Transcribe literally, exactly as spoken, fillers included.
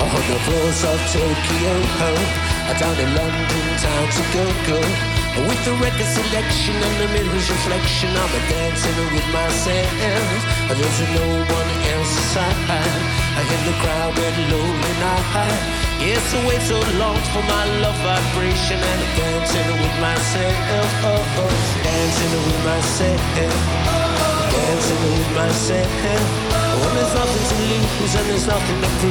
On the floors of Tokyo, down in London town to go go. With the record selection and the mirror's reflection, I'm a dancing with myself. There's no one else aside. I hear the crowd and lonely night. Yes, I wait so long for my love vibration, and I'm dancing with myself. Oh, oh, dancing with myself, dancing with myself. When there's nothing to lose and there's nothing to prove.